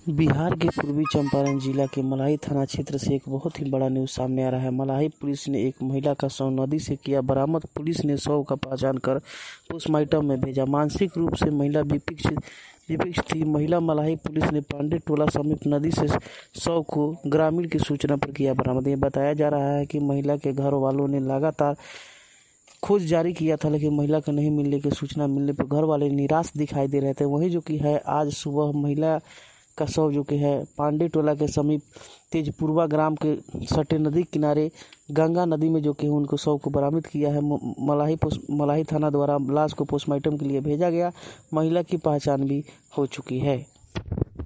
बिहार के पूर्वी चंपारण जिला के मलाही थाना क्षेत्र से एक बहुत ही बड़ा न्यूज सामने आ रहा है। मलाही पुलिस ने एक महिला का शव नदी से किया बरामद। पुलिस ने शव का पहचान कर पोस्टमार्टम में भेजा। मानसिक रूप से महिला विपक्ष थी। महिला मलाही पुलिस ने पांडे टोला समीप नदी से शव को ग्रामीण की सूचना पर किया बरामद। ये बताया जा रहा है कि महिला के घर वालों ने लगातार खोज जारी किया था, लेकिन महिला के नहीं मिलने की सूचना मिलने पर घर वाले निराश दिखाई दे रहे थे। वहीं जो कि है आज सुबह महिला का शव जो कि है पांडे टोला के समीप तेजपुरवा ग्राम के सटे नदी किनारे गंगा नदी में जो कि उनको शव को बरामद किया है। मलाही थाना द्वारा लाश को पोस्टमार्टम के लिए भेजा गया। महिला की पहचान भी हो चुकी है।